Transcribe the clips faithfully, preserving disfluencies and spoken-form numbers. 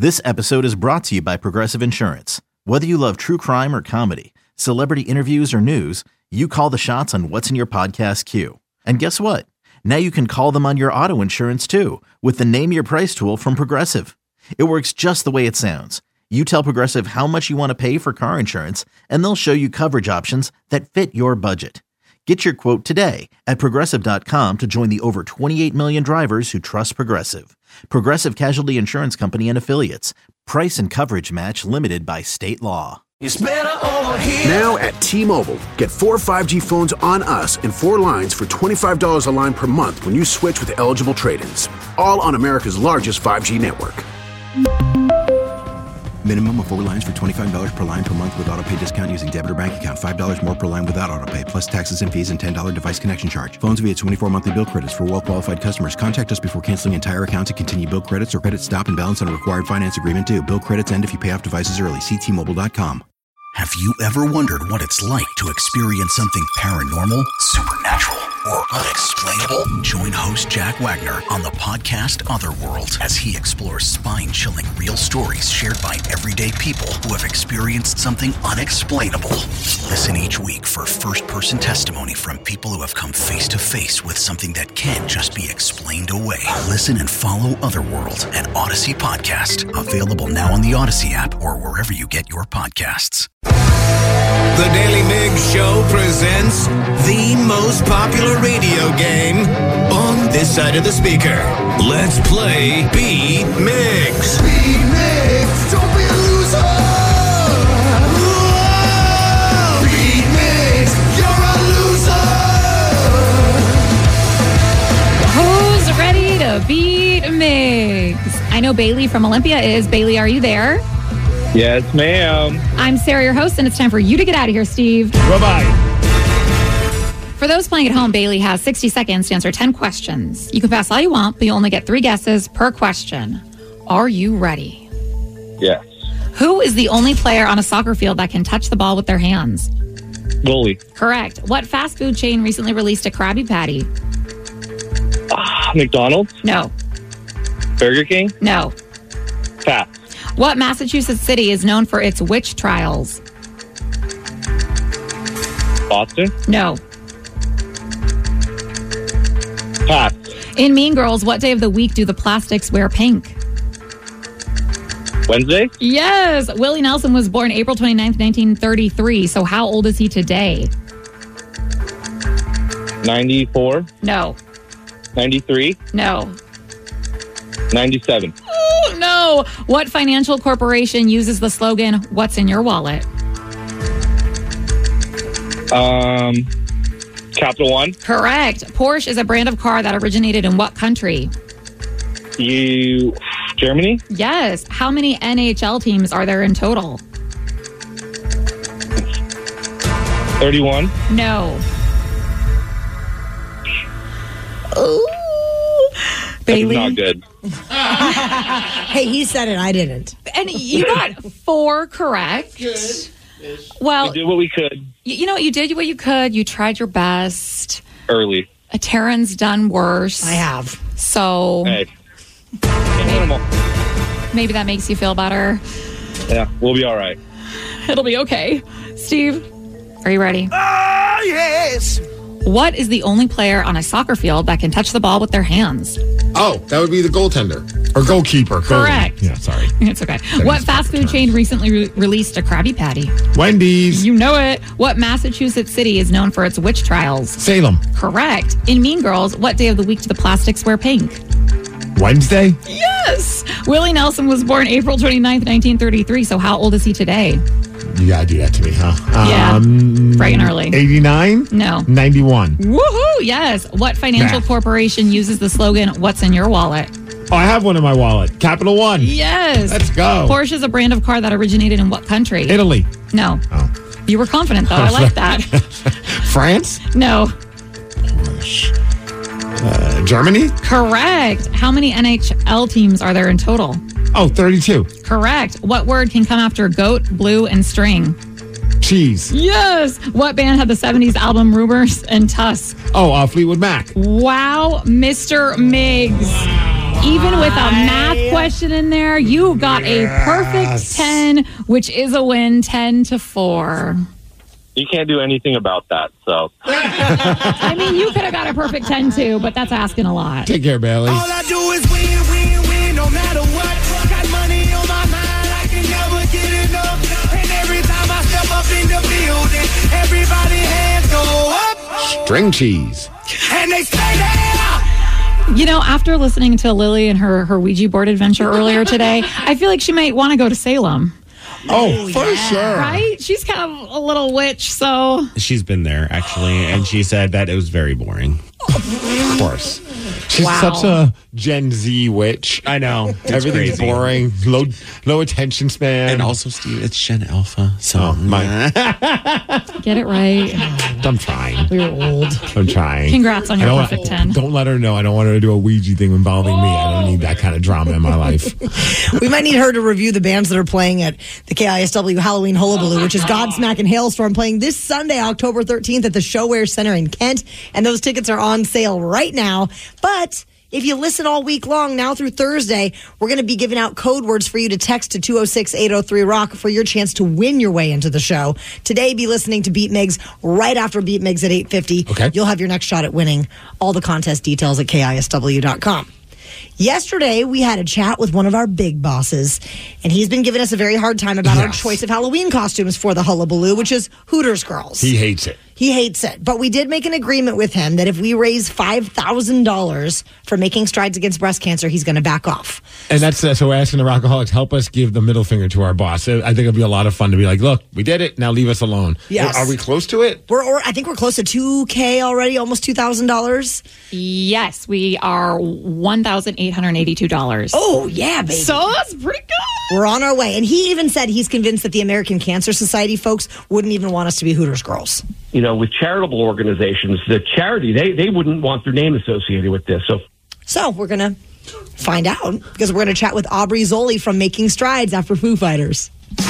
This episode is brought to you by Progressive Insurance. Whether you love true crime or comedy, celebrity interviews or news, you call the shots on what's in your podcast queue. And guess what? Now you can call them on your auto insurance too with the Name Your Price tool from Progressive. It works just the way it sounds. You tell Progressive how much you want to pay for car insurance, and they'll show you coverage options that fit your budget. Get your quote today at Progressive dot com to join the over twenty-eight million drivers who trust Progressive. Progressive Casualty Insurance Company and Affiliates. Price and coverage match limited by state law. It's better over here. Now at T-Mobile, get four five G phones on us and four lines for twenty-five dollars a line per month when you switch with eligible trade-ins. All on America's largest five G network. Minimum of four lines for twenty-five dollars per line per month with autopay discount using debit or bank account. five dollars more per line without autopay, plus taxes and fees and ten dollars device connection charge. Phones via twenty-four monthly bill credits for well-qualified customers. Contact us before canceling entire account to continue bill credits or credit stop and balance on a required finance agreement due. Bill credits end if you pay off devices early. See T Mobile dot com. Have you ever wondered what it's like to experience something paranormal, supernatural, or unexplainable? Join host Jack Wagner on the podcast Otherworld as he explores spine-chilling real stories shared by everyday people who have experienced something unexplainable. Listen each week for first-person testimony from people who have come face-to-face with something that can't just be explained away. Listen and follow Otherworld, an Odyssey podcast, available now on the Odyssey app or wherever you get your podcasts. The Daily Migs Show presents the most popular radio game on this side of the speaker. Let's play Beat Migs. Beat Migs, don't be a loser. Whoa! Beat Migs, you're a loser. Who's ready to beat Migs? I know Bailey from Olympia is. Bailey, are you there? Yes, ma'am. I'm Sarah, your host, and it's time for you to get out of here, Steve. Bye-bye. For those playing at home, Bailey has sixty seconds to answer ten questions. You can pass all you want, but you only get three guesses per question. Are you ready? Yes. Who is the only player on a soccer field that can touch the ball with their hands? Goalie. Correct. What fast food chain recently released a Krabby Patty? Uh, McDonald's? No. Burger King? No. Pass. What Massachusetts city is known for its witch trials? Boston? No. Pass. In Mean Girls, what day of the week do the plastics wear pink? Wednesday? Yes. Willie Nelson was born April twenty-ninth, nineteen thirty-three. So how old is he today? ninety-four? No. ninety-three? No. ninety-seven? Oh, no. What financial corporation uses the slogan, "What's in your wallet"? Um, Capital One? Correct. Porsche is a brand of car that originated in what country? You... Germany? Yes. How many N H L teams are there in total? thirty-one? No. Ooh. Bailey. That's not good. Hey, he said it. I didn't. And you got four correct. Good. Well, We did what we could. you, you know what? You did what you could. You tried your best. Early. Uh, Taryn's done worse. I have. So Hey. Animal. maybe that makes you feel better. Yeah, we'll be all right. It'll be okay. Steve, are you ready? Oh, yes. What is the only player on a soccer field that can touch the ball with their hands? Oh, that would be the goaltender. Or goalkeeper. Correct. Goalie. Yeah, sorry. It's okay. What fast food chain recently re- released a Krabby Patty? Wendy's. You know it. What Massachusetts city is known for its witch trials? Salem. Correct. In Mean Girls, what day of the week do the plastics wear pink? Wednesday. Yes. Willie Nelson was born April twenty-ninth, nineteen thirty-three. So how old is he today? You gotta do that to me, huh? Yeah. Um, Bright and early. eighty-nine? No. ninety-one. Woohoo! Yes. What financial Math. corporation uses the slogan, "What's in your wallet"? Oh, I have one in my wallet. Capital One. Yes. Let's go. Porsche is a brand of car that originated in what country? Italy. No. Oh. You were confident, though. I like that. France? No. Uh, Germany? Correct. How many N H L teams are there in total? Oh, thirty-two. Correct. What word can come after goat, blue, and string? Cheese. Yes. What band had the seventies album Rumors and Tusk? Oh, uh, Fleetwood Mac. Wow, Mister Miggs. Even with a math question in there, you got Yes. a perfect ten, which is a win, ten to four. You can't do anything about that. So I mean, you could have got a perfect ten too, but that's asking a lot. Take care, Bailey. All I do is win, win, win, no matter what. Got money on my mind, I can never get enough. And every time I step up in the building, everybody hands go up. String cheese. And they stay there. You know, after listening to Lily and her, her Ouija board adventure earlier today, I feel like she might want to go to Salem. Oh, for sure. Right? She's kind of a little witch, so. She's been there, actually, and she said that it was very boring. Of course. She's Wow. such a Gen Z witch. I know. It's Everything's crazy. boring. Low low attention span. And also, Steve, it's Gen Alpha. So, Oh, my. Get it right. I'm trying. We were old. I'm trying. Congrats on I your don't- perfect ten. Don't let her know. I don't want her to do a Ouija thing involving me. I don't need that kind of drama in my life. We might need her to review the bands that are playing at the K I S W Halloween Hullabaloo, which is Godsmack and Hailstorm, playing this Sunday, October thirteenth at the Showware Center in Kent. And those tickets are on sale right now. But if you listen all week long, now through Thursday, we're going to be giving out code words for you to text to two oh six, eight oh three, ROCK for your chance to win your way into the show. Today, be listening to Beat Migs right after Beat Migs at eight fifty. Okay. You'll have your next shot at winning. All the contest details at K I S W dot com. Yesterday, we had a chat with one of our big bosses, and he's been giving us a very hard time about our Yes. choice of Halloween costumes for the Hullabaloo, which is Hooters Girls. He hates it. He hates it. But we did make an agreement with him that if we raise five thousand dollars for making strides against breast cancer, he's going to back off. And that's uh, so we're asking the Rockaholics, help us give the middle finger to our boss. I think it'll be a lot of fun to be like, look, we did it. Now leave us alone. Yes. Are we close to it? We're, or I think we're close to two K already, almost two thousand dollars. Yes, we are one thousand eight hundred eighty-two dollars. Oh, yeah, baby. So that's pretty good. We're on our way. And he even said he's convinced that the American Cancer Society folks wouldn't even want us to be Hooters Girls. You know, with charitable organizations, the charity, they, they wouldn't want their name associated with this. So, So we're going to find out because we're going to chat with Aubrey Zoli from Making Strides after Foo Fighters. The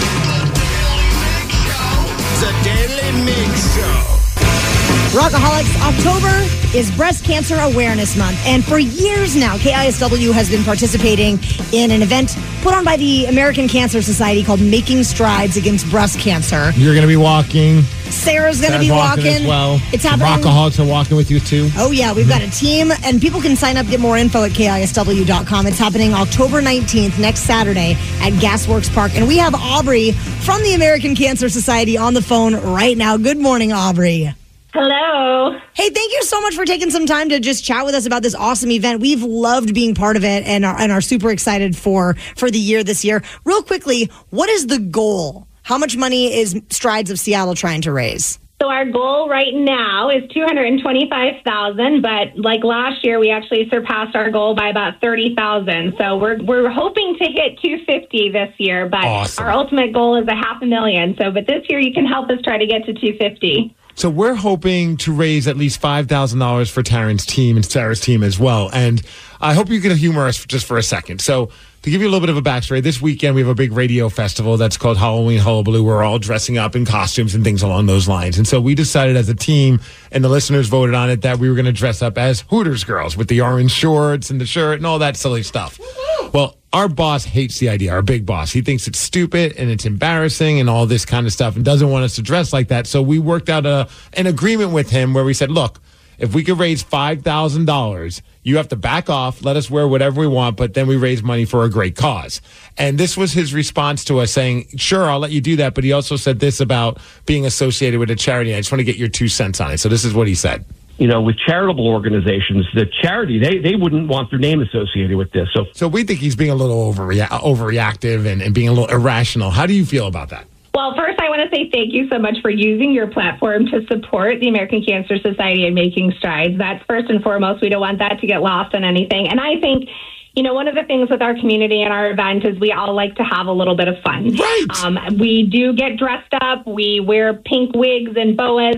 Daily Mix Show. Rockaholics, October is Breast Cancer Awareness Month. And for years now, K I S W has been participating in an event put on by the American Cancer Society called Making Strides Against Breast Cancer. You're going to be walking. Sarah's going to Sarah's be walking. as well. It's The happening. Rockaholics are walking with you too. Oh, yeah. We've got a team, and people can sign up, get more info at K I S W dot com. It's happening October nineteenth, next Saturday at Gasworks Park. And we have Aubrey from the American Cancer Society on the phone right now. Good morning, Aubrey. Hello. Hey, thank you so much for taking some time to just chat with us about this awesome event. We've loved being part of it and are, and are super excited for, for the year this year. Real quickly, what is the goal? How much money is Strides of Seattle trying to raise? So our goal right now is two hundred twenty-five thousand dollars, but like last year, we actually surpassed our goal by about thirty thousand dollars. So we're we're hoping to hit two hundred fifty this year, but Awesome. our ultimate goal is a half a million. So, but this year you can help us try to get to two hundred fifty. So we're hoping to raise at least five thousand dollars for Taryn's team and Sarah's team as well. And I hope you can humor us just for a second. So to give you a little bit of a backstory, this weekend we have a big radio festival that's called Halloween Hullabaloo. We're all dressing up in costumes and things along those lines. And so we decided as a team, and the listeners voted on it, that we were going to dress up as Hooters Girls with the orange shorts and the shirt and all that silly stuff. Well, our boss hates the idea, our big boss. He thinks it's stupid and it's embarrassing and all this kind of stuff and doesn't want us to dress like that. So we worked out a, an agreement with him where we said, look, if we could raise five thousand dollars, you have to back off, let us wear whatever we want, but then we raise money for a great cause. And this was his response to us saying, sure, I'll let you do that. But he also said this about being associated with a charity. I just want to get your two cents on it. So this is what he said. you know, with charitable organizations, the charity, they, they wouldn't want their name associated with this. So, so we think he's being a little overrea- overreactive and, and being a little irrational. How do you feel about that? Well, first, I want to say thank you so much for using your platform to support the American Cancer Society and Making Strides. That's first and foremost. We don't want that to get lost in anything. And I think, you know, one of the things with our community and our event is we all like to have a little bit of fun. Right. Um, we do get dressed up. We wear pink wigs and boas.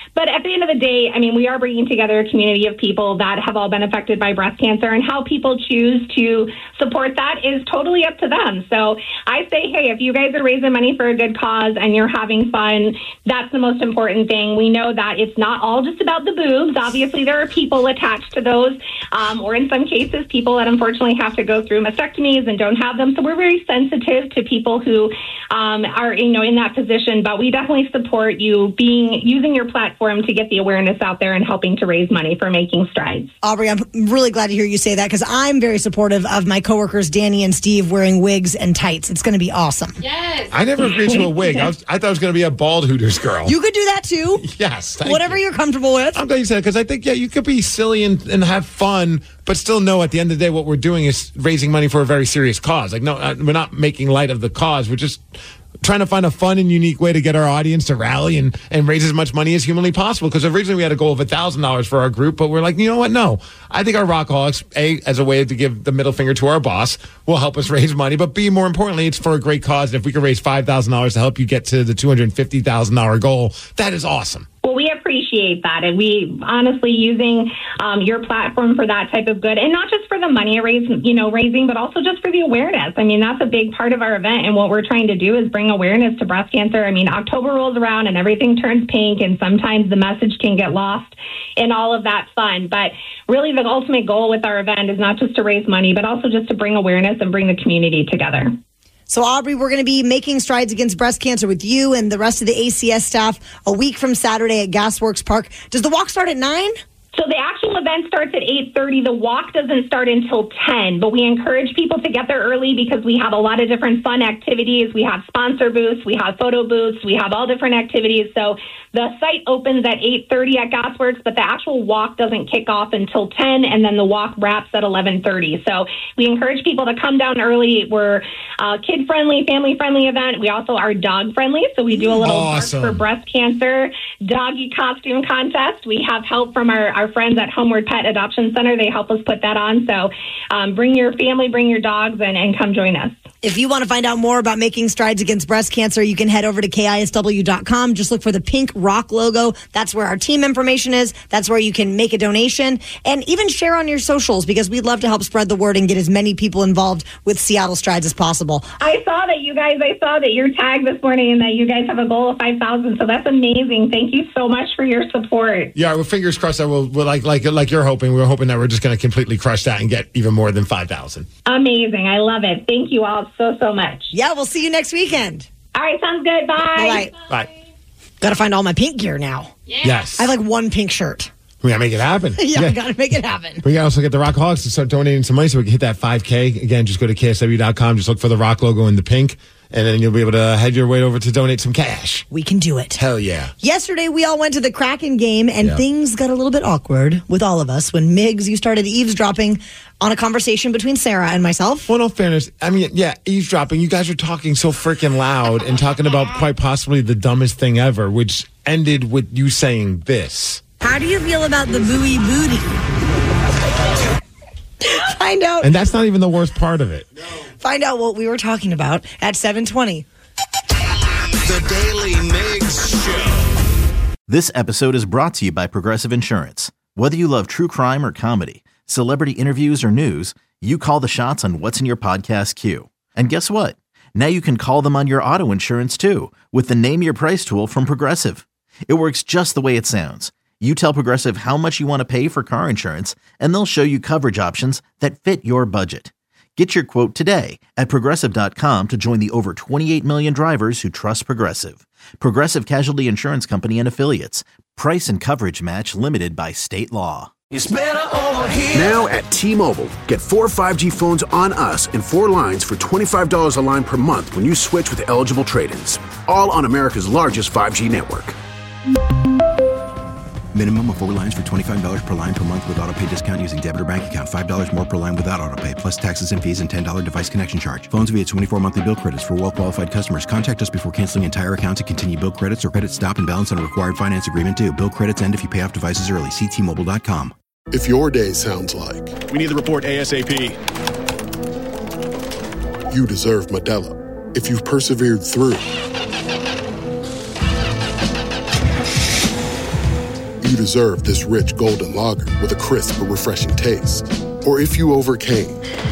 But at the end of the day, I mean, we are bringing together a community of people that have all been affected by breast cancer, and how people choose to support that is totally up to them. So I say, hey, if you guys are raising money for a good cause and you're having fun, that's the most important thing. We know that it's not all just about the boobs. Obviously, there are people attached to those, um, or in some cases, people that unfortunately have to go through mastectomies and don't have them. So we're very sensitive to people who um, are, you know, in that position. But we definitely support you being using your platform to get the awareness out there and helping to raise money for Making Strides. Aubrey, I'm really glad to hear you say that, because I'm very supportive of my coworkers, Danny and Steve, wearing wigs and tights. It's going to be awesome. Yes. I never agreed to a wig. I, was, I thought I was going to be a bald Hooters girl. You could do that too. Yes. thank Whatever you. you're comfortable with. I'm glad you said it, because I think, yeah, you could be silly and, and have fun, but still know at the end of the day what we're doing is raising money for a very serious cause. Like, no, uh, we're not making light of the cause. We're just trying to find a fun and unique way to get our audience to rally and, and raise as much money as humanly possible. Because originally we had a goal of one thousand dollars for our group, but we're like, you know what? No. I think our Rockaholics, A, as a way to give the middle finger to our boss, will help us raise money. But B, more importantly, it's for a great cause. And if we could raise five thousand dollars to help you get to the two hundred fifty thousand dollars goal, that is awesome. Well, we appreciate that. And we honestly using um, your platform for that type of good, and not just for the money raise, you know, raising, but also just for the awareness. I mean, that's a big part of our event. And what we're trying to do is bring awareness to breast cancer. I mean, October rolls around and everything turns pink, and sometimes the message can get lost in all of that fun. But really, the ultimate goal with our event is not just to raise money, but also just to bring awareness and bring the community together. So, Aubrey, we're going to be making strides against breast cancer with you and the rest of the A C S staff a week from Saturday at Gasworks Park. Does the walk start at nine? So the actual event starts at eight thirty. The walk doesn't start until ten, but we encourage people to get there early because we have a lot of different fun activities. We have sponsor booths, we have photo booths, we have all different activities. So the site opens at eight thirty at Gasworks, but the actual walk doesn't kick off until ten, and then the walk wraps at eleven thirty. So we encourage people to come down early. We're a kid-friendly, family-friendly event. We also are dog-friendly, so we do a little Awesome. Bark for Breast Cancer doggy costume contest. We have help from our, our friends at Homeward Pet Adoption Center. They help us put that on. So um, bring your family, bring your dogs, and, and come join us. If you want to find out more about making strides against breast cancer, you can head over to K I S W dot com. Just look for the pink rock logo. That's where our team information is. That's where you can make a donation and even share on your socials, because we'd love to help spread the word and get as many people involved with Seattle Strides as possible. I saw that you guys, I saw that your tag this morning and that you guys have a goal of five thousand. So that's amazing. Thank you so much for your support. Yeah, well, fingers crossed that we'll, we'll like like like you're hoping. We're hoping that we're just going to completely crush that and get even more than five thousand. Amazing. I love it. Thank you all so, so much. Yeah, we'll see you next weekend. All right, sounds good. Bye. Bye. Bye. Got to find all my pink gear now. Yeah. Yes. I have like one pink shirt. We got to make it happen. yeah, I got to make it happen. We got to also get the Rockaholics to start donating some money so we can hit that five K. Again, just go to K S W dot com. Just look for the Rock logo in the pink, and then you'll be able to head your way over to donate some cash. We can do it. Hell yeah. Yesterday, we all went to the Kraken game, and Yeah. things got a little bit awkward with all of us when, Miggs, you started eavesdropping on a conversation between Sarah and myself. Well, in all fairness, I mean, yeah, eavesdropping. You guys are talking so freaking loud and talking about quite possibly the dumbest thing ever, which ended with you saying this. How do you feel about the buoy booty? Find out. And that's not even the worst part of it. Find out what we were talking about at seven twenty. The Daily Migs Show. This episode is brought to you by Progressive Insurance. Whether you love true crime or comedy, celebrity interviews or news, you call the shots on what's in your podcast queue. And guess what? Now you can call them on your auto insurance too with the Name Your Price tool from Progressive. It works just the way it sounds. You tell Progressive how much you want to pay for car insurance, and they'll show you coverage options that fit your budget. Get your quote today at Progressive dot com to join the over twenty-eight million drivers who trust Progressive. Progressive Casualty Insurance Company and Affiliates. Price and coverage match limited by state law. It's better over here. Now at T-Mobile, get four five G phones on us and four lines for twenty-five dollars a line per month when you switch with eligible trade-ins. All on America's largest five G network. Minimum of four lines for twenty-five dollars per line per month with auto pay discount using debit or bank account. five dollars more per line without auto pay, plus taxes and fees and ten dollars device connection charge. Phones via twenty-four monthly bill credits for well-qualified customers. Contact us before canceling entire account to continue bill credits or credit stop and balance on a required finance agreement due. Bill credits end if you pay off devices early. See T Mobile dot com. If your day sounds like we need the report ASAP, you deserve Modelo. If you've persevered through, you deserve this rich golden lager with a crisp but refreshing taste. Or if you overcame.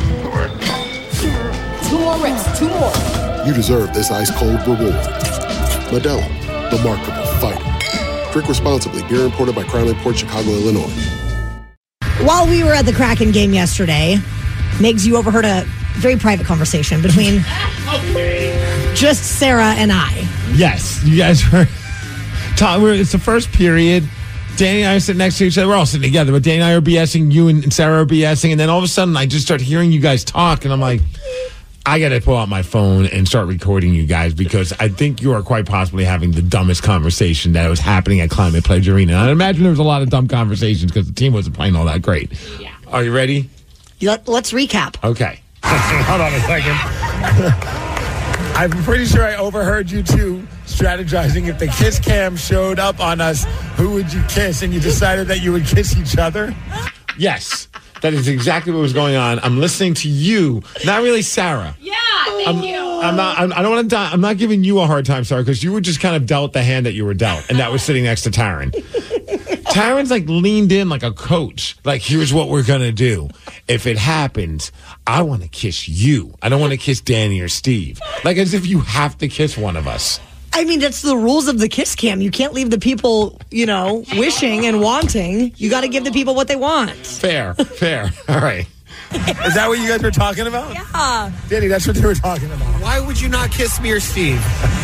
Two more reps, two more. You deserve this ice-cold reward. Modelo, the Markable Fighter. Drink responsibly. Beer imported by Crown Imports, Chicago, Illinois. While we were at the Kraken game yesterday, Migs, you overheard a very private conversation between just Sarah and I. Yes, you guys were talking. It's the first period. Danny and I are sitting next to each other. We're all sitting together, but Danny and I are BSing. You and Sarah are BSing. And then all of a sudden, I just start hearing you guys talk. And I'm like, I got to pull out my phone and start recording you guys because I think you are quite possibly having the dumbest conversation that was happening at Climate Pledge Arena. And I imagine there was a lot of dumb conversations because the team wasn't playing all that great. Yeah. Are you ready? Let, let's recap. Okay. Hold on a second. I'm pretty sure I overheard you two strategizing. If the kiss cam showed up on us, who would you kiss? And you decided that you would kiss each other? Yes. That is exactly what was going on. I'm listening to you, not really Sarah. Yeah, thank I'm, you. I'm not. I'm, I don't want to. I'm not giving you a hard time, Sarah, because you were just kind of dealt the hand that you were dealt, and that was sitting next to Taryn. Taryn's like leaned in like a coach. Like, here's what we're gonna do. If it happens, I want to kiss you. I don't want to kiss Danny or Steve. Like, as if you have to kiss one of us. I mean, that's the rules of the kiss cam. You can't leave the people, you know, wishing and wanting. You got to give the people what they want. Fair, fair. All right. Is that what you guys were talking about? Yeah. Danny, that's what they were talking about. Why would you not kiss me or Steve?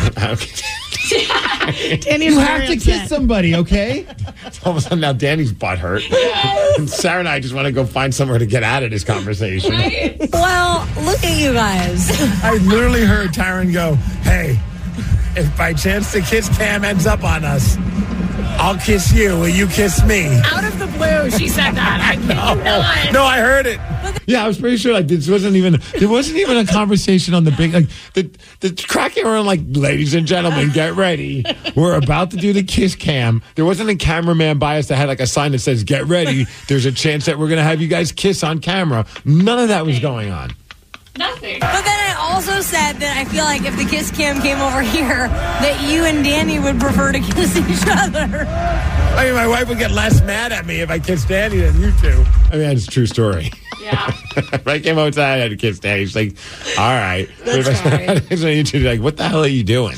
Okay. Danny, you have to kiss somebody, okay? All of a sudden now Danny's butt hurt. And Sarah and I just want to go find somewhere to get out of this conversation. Right? Well, look at you guys. I literally heard Taryn go, hey, if by chance the kiss cam ends up on us, I'll kiss you. Will you kiss me? Out of the blue, she said that. I no, no, I heard it. Yeah, I was pretty sure like this wasn't even there wasn't even a conversation on the big like the the Kraken were like, ladies and gentlemen, get ready. We're about to do the kiss cam. There wasn't a cameraman by us that had like a sign that says get ready. There's a chance that we're gonna have you guys kiss on camera. None of that was going on. Nothing. But then I also said that I feel like if the kiss cam came over here, that you and Danny would prefer to kiss each other. I mean, my wife would get less mad at me if I kissed Danny than you two. I mean, that's a true story. Yeah. If I came outside, I had to kiss Danny. She's like, all right. That's but if I, fine. so you two like, what the hell are you doing?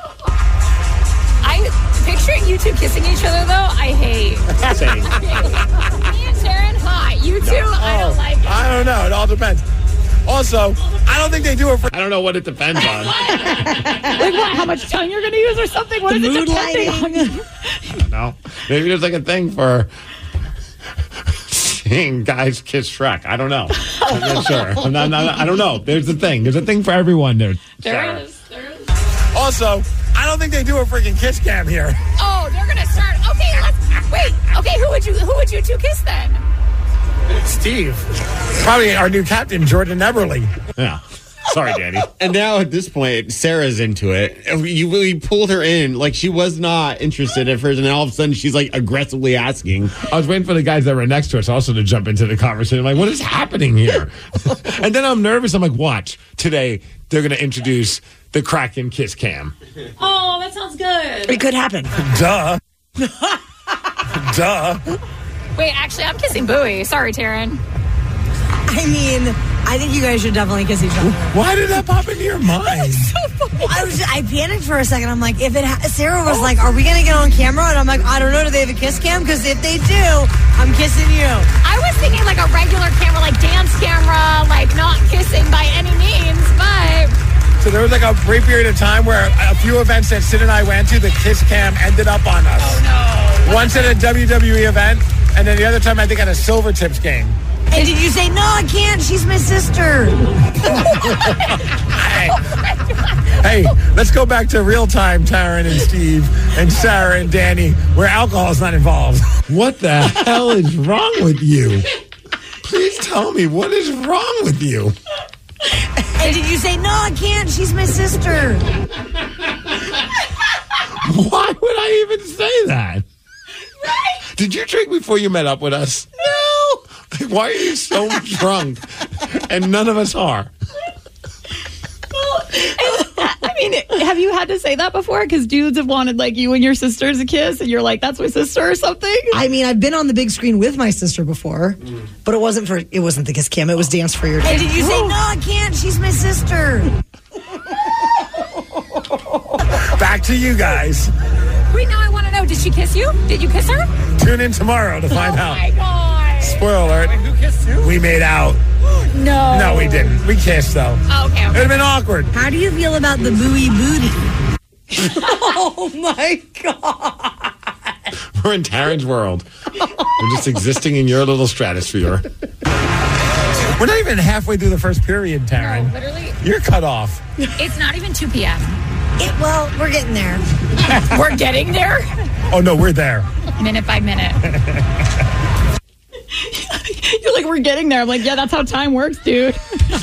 I picturing you two kissing each other though, I hate. Same. Me and Taryn, hot. You two, no. I don't like it. I don't know. It all depends. Also, I don't think they do it for... I don't know what it depends on. Like what? How much tongue you're going to use or something? What The is mood it depending lighting. on? I don't know. Maybe there's like a thing for seeing guys kiss Shrek. I don't know. I'm not sure. I'm not, not, I don't know. There's a thing. There's a thing for everyone there. There Sarah. is. There is. Also, I don't think they do a freaking kiss cam here. Oh, they're going to start. Okay, let's wait. Okay, who would you who would you two kiss then? Steve. Probably our new captain, Jordan Eberle. Yeah. Sorry, Danny. And now at this point, Sarah's into it. You really pulled her in. Like, she was not interested at first, and then all of a sudden she's like aggressively asking. I was waiting for the guys that were next to us also to jump into the conversation. I'm like, what is happening here? And then I'm nervous. I'm like, watch. Today, they're going to introduce the Kraken kiss cam. Oh, that sounds good. It could happen. Duh. Duh. Wait, actually, I'm kissing Bowie. Sorry, Taryn. I mean, I think you guys should definitely kiss each other. Why did that pop into your mind? I was, I panicked for a second. I'm like, if it, ha- Sarah was like, are we going to get on camera? And I'm like, I don't know. Do they have a kiss cam? Because if they do, I'm kissing you. I was thinking like a regular camera, like dance camera, like not kissing by any means, but... So there was like a brief period of time where a few events that Sid and I went to, the kiss cam ended up on us. Oh, no. Once at a W W E event, and then the other time I think at a Silver Tips game. And did you say, no, I can't. She's my sister. Hey, let's go back to real time, Taryn and Steve and Sarah and Danny, where alcohol is not involved. What the hell is wrong with you? Please tell me, what is wrong with you? And did you say, no, I can't. She's my sister. Why would I even say that? Right? Did you drink before you met up with us? No. Like, why are you so drunk? And none of us are. Well, I mean, Have you had to say that before? Because dudes have wanted like you and your sister to kiss, and you're like, "That's my sister" or something. I mean, I've been on the big screen with my sister before, mm. but it wasn't for it wasn't the kiss cam. It was Dance for Your Day. Hey, did you say no? I can't. She's my sister. Back to you guys. Wait, now I want to know. Did she kiss you? Did you kiss her? Tune in tomorrow to find oh out. Oh my god! Spoiler alert. Wait, who kissed you? We made out. No. No, we didn't. We kissed though. Oh, okay, okay. It'd have been awkward. How do you feel about the buoy booty? Oh my god! We're in Taryn's world. We're just existing in your little stratosphere. We're not even halfway through the first period, Taryn. No, literally. You're cut off. It's not even two p.m. It, well, we're getting there. We're getting there? Oh, no, we're there. Minute by minute. You're like, we're getting there. I'm like, yeah, that's how time works, dude.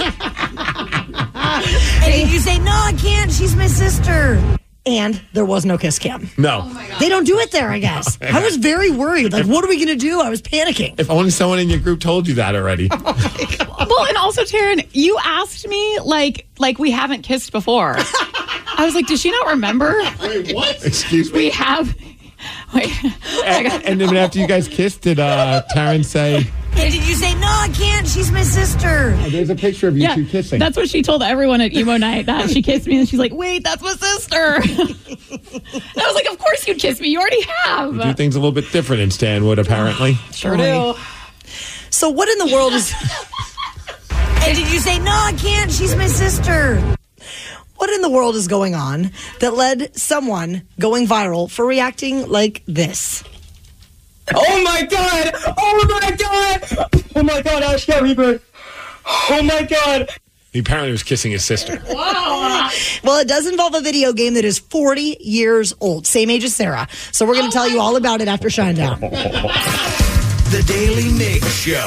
Hey, did you say, no, I can't. She's my sister. And there was no kiss cam. No. Oh they don't do it there, I guess. I was very worried. Like, what are we going to do? I was panicking. If only someone in your group told you that already. Oh well, and also, Taryn, you asked me, like, like we haven't kissed before. I was like, does she not remember? Wait, what? Excuse me? We have. Wait. And, and then after you guys kissed, did uh, Taryn say... Hey, did you say, no, I can't. She's my sister. Oh, there's a picture of you yeah, two kissing. That's what she told everyone at emo night, that she kissed me, and she's like, wait, that's my sister. And I was like, of course you'd kiss me. You already have. You do things a little bit different in Stanwood, apparently. Sure do. So what in the world is... Hey, did you say, no, I can't. She's my sister. What in the world is going on that led someone going viral for reacting like this? Oh my god! Oh my god! Oh my god, Ash got rebirth! Oh my god! He apparently was kissing his sister. Wow. Well, it does involve a video game that is forty years old, same age as Sarah. So we're going to oh tell you all about it after Shinedown. The Daily Mig Show.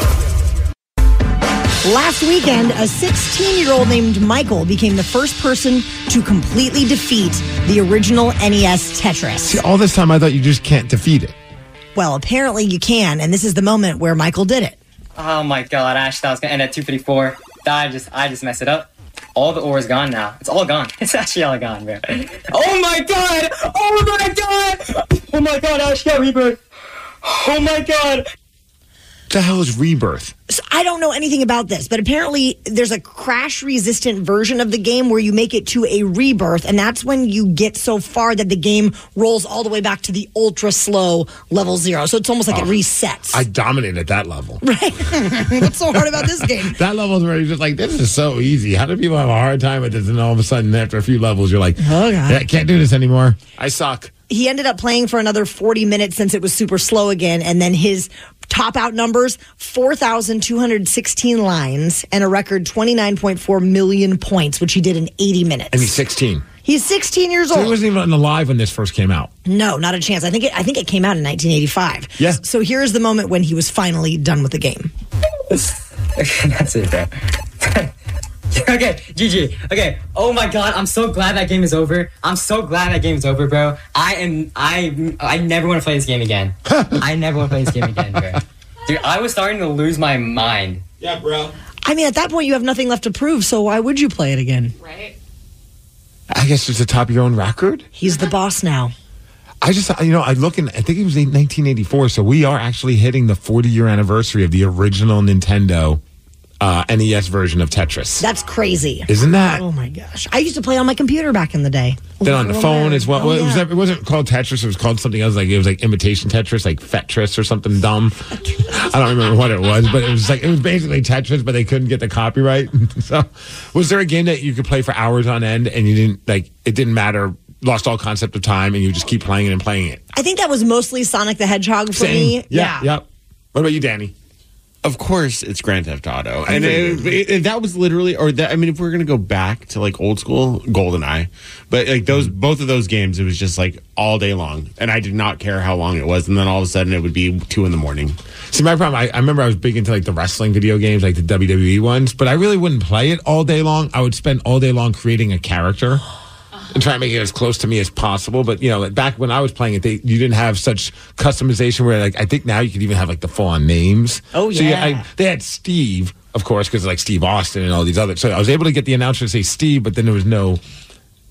Last weekend, a sixteen-year-old named Michael became the first person to completely defeat the original N E S Tetris. See, all this time I thought you just can't defeat it. Well, apparently you can, and this is the moment where Michael did it. Oh my god, Ash, that was gonna end at two fifty-four. I just, I just messed it up. All the ore is gone now. It's all gone. It's actually all gone, bro. Oh my god! Oh my god! Oh my god, Ash got rebirth. Oh my god! What the hell is rebirth? So I don't know anything about this, but apparently there's a crash-resistant version of the game where you make it to a rebirth, and that's when you get so far that the game rolls all the way back to the ultra-slow level zero. So it's almost like oh, it resets. I dominated that level. Right? What's so hard about this game? That level is where you're just like, this is so easy. How do people have a hard time with this? And all of a sudden, after a few levels, you're like, oh, God. I can't do this anymore. I suck. He ended up playing for another forty minutes since it was super slow again, and then his top out numbers, four thousand two hundred sixteen lines and a record twenty-nine point four million points, which he did in eighty minutes. And he's sixteen. He's sixteen years so old. He wasn't even alive when this first came out. No, not a chance. I think it, I think it came out in nineteen eighty-five. Yeah. So here's the moment when he was finally done with the game. That's it, bro. Okay, G G. Okay. Oh my god, I'm so glad that game is over. I'm so glad that game is over, bro. I am. I. I never want to play this game again. I never want to play this game again, bro. Dude, I was starting to lose my mind. Yeah, bro. I mean, at that point, you have nothing left to prove. So why would you play it again? Right. I guess it's the top of your own record. He's the boss now. I just, you know, I look in, I think it was nineteen eighty-four. So we are actually hitting the forty year anniversary of the original Nintendo Uh, N E S version of Tetris. That's crazy. Isn't that? Oh my gosh. I used to play on my computer back in the day. Then on the phone as well. Oh, well it, was, yeah. it wasn't called Tetris. It was called something else. Like it was like imitation Tetris, like Fetris or something dumb. I don't remember what it was, but it was like it was basically Tetris, but they couldn't get the copyright. So, was there a game that you could play for hours on end and you didn't like? It didn't matter. Lost all concept of time, and you just keep playing it and playing it. I think that was mostly Sonic the Hedgehog for Same. me. Yeah. Yeah. Yep. What about you, Danny? Of course, it's Grand Theft Auto, and it, it, it, that was literally, or that. I mean, if we're gonna go back to like old school, GoldenEye, but like those, both of those games, it was just like all day long, and I did not care how long it was, and then all of a sudden it would be two in the morning. See, my problem, I, I remember I was big into like the wrestling video games, like the W W E ones, but I really wouldn't play it all day long. I would spend all day long creating a character and try to make it as close to me as possible. But, you know, back when I was playing it, they, you didn't have such customization where, like, I think now you could even have, like, the full-on names. Oh, yeah. So, yeah, I, they had Steve, of course, because, like, Steve Austin and all these other. So I was able to get the announcer to say Steve, but then there was no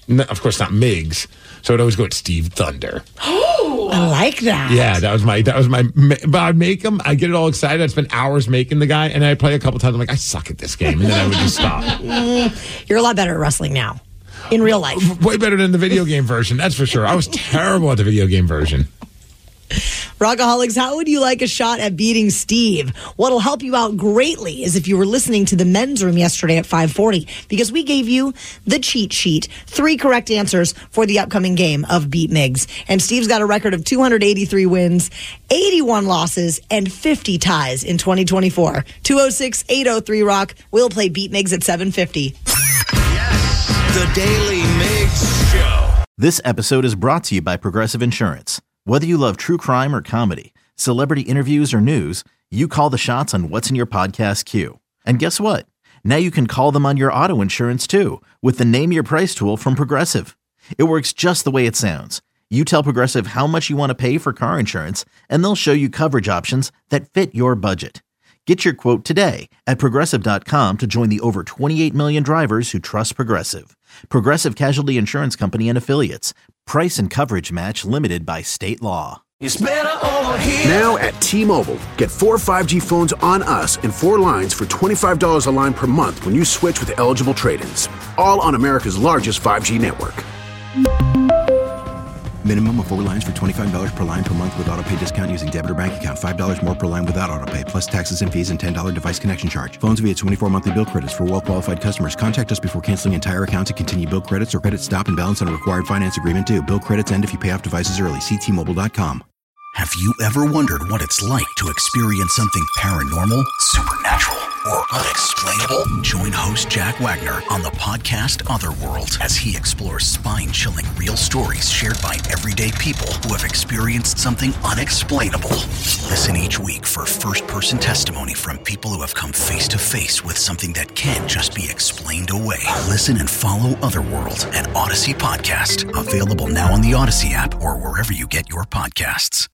No, of course, not Miggs. So I'd always go with Steve Thunder. I like that. Yeah, that was my, that was my, but I'd make him, I get it all excited. I'd spend hours making the guy, and I'd play a couple times. I'm like, I suck at this game. And then I would just stop. Mm, you're a lot better at wrestling now, in real life. Way better than the video game version, that's for sure. I was terrible at the video game version. Rockaholics, how would you like a shot at beating Steve? What'll help you out greatly is if you were listening to the men's room yesterday at five forty, because we gave you the cheat sheet, three correct answers for the upcoming game of Beat Miggs. And Steve's got a record of two hundred eighty-three wins, eighty-one losses, and fifty ties in twenty twenty-four. two oh six, eight oh three, ROCK. We'll play Beat Miggs at seven fifty. The Daily Miggs Show. This episode is brought to you by Progressive Insurance. Whether you love true crime or comedy, celebrity interviews or news, you call the shots on what's in your podcast queue. And guess what? Now you can call them on your auto insurance too with the Name Your Price tool from Progressive. It works just the way it sounds. You tell Progressive how much you want to pay for car insurance, and they'll show you coverage options that fit your budget. Get your quote today at Progressive dot com to join the over twenty-eight million drivers who trust Progressive. Progressive Casualty Insurance Company and Affiliates. Price and coverage match limited by state law. It's better over here. Now at T-Mobile, get four five G phones on us and four lines for twenty-five dollars a line per month when you switch with eligible trade-ins. All on America's largest five G network. Minimum of four lines for twenty-five dollars per line per month with auto pay discount using debit or bank account. five dollars more per line without auto pay, plus taxes and fees and ten dollars device connection charge. Phones via twenty-four monthly bill credits for well-qualified customers. Contact us before canceling entire account to continue bill credits or credit stop and balance on a required finance agreement due. Bill credits end if you pay off devices early. See T Mobile dot com. Have you ever wondered what it's like to experience something paranormal, supernatural, or unexplainable? Join host Jack Wagner on the podcast Otherworld as he explores spine-chilling real stories shared by everyday people who have experienced something unexplainable. Listen each week for first-person testimony from people who have come face-to-face with something that can't just be explained away. Listen and follow Otherworld, an Odyssey podcast, available now on the Odyssey app or wherever you get your podcasts.